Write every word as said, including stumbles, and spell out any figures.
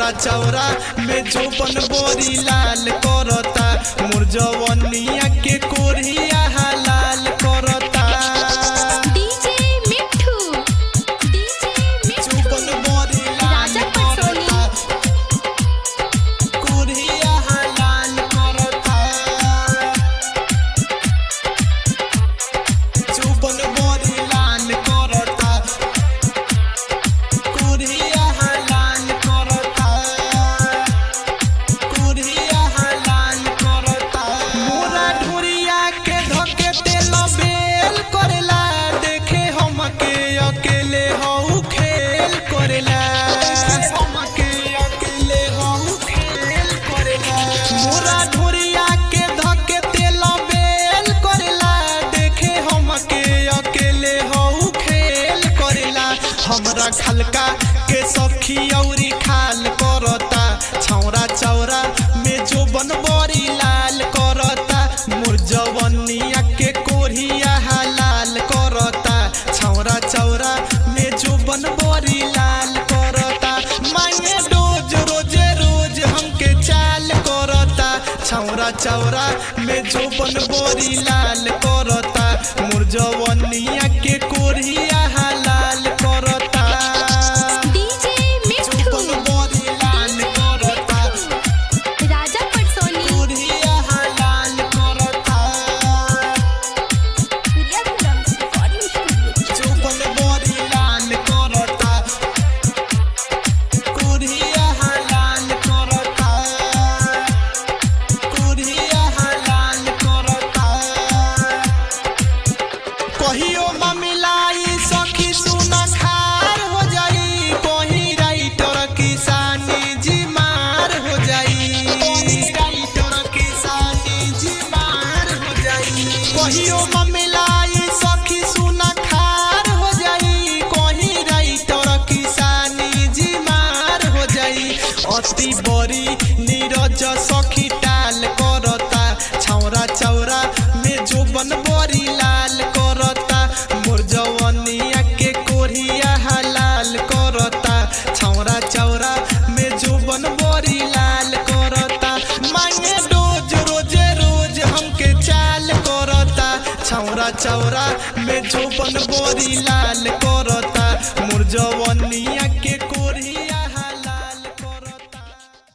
छौरा चौरा में जोबन बोरी लाल करता मोर जवनिया के कोरिया लाल करता डीजे मिठू डीजे मिठू जोबन बोरी लाल करता कोरिया लाल करता जोबन बोरी लाल करता कोरिया लाल करता कोरिया लाल करता मोरा ढोरिया के धके तेल बेल करेला देखे हमके अकेले हऊ खेल करेला हमके अकेले हऊ खेल करेला मोरा ढोरिया के धके तेल बेल करेला देखे हमके अकेले हऊ खेल करेला हमरा खलका के सखी औरी खाल करता छौरा चौरा में जोबन बड़ी लाल करता मोर जवनिया के कोरिया लाल करता छौरा चौरा में जोबन बड़ी लाल करता मांगे रोज रोजे रोज हमके चाल करता छौरा चौरा में जोबन बड़ी लाल करता मोर जवनिया के कोरिया लाल करता डीजे मिठू जोबन बड़ी लाल करता राजा पटसोनी कोरिया लाल करता प्रिया फिल्म्स रिकॉर्डिंग स्टूडियो जोबन बड़ी लाल करता कोरिया लाल करता कोरिया लाल करता कहियो ममिलाई सखी सुना खार हो जाई कहीं राइटर किसानी जी मार हो जाई राइटर किसानी जी मार हो जाई कहियो ममिलाई सखी सुना खार हो जाई कहीं राइटर किसानी जी मार हो जाई अति बड़ी नीरज सखी टाल करता छौरा चौरा में जोबन बड़ी लाल करता मोर जवनिया के कोरिया लाल करता छौरा चौरा में जोबन बड़ी लाल करता मांगे रोज रोजे रोज हमके चाल करता छौरा चौरा में जोबन बड़ी लाल करता मोर जव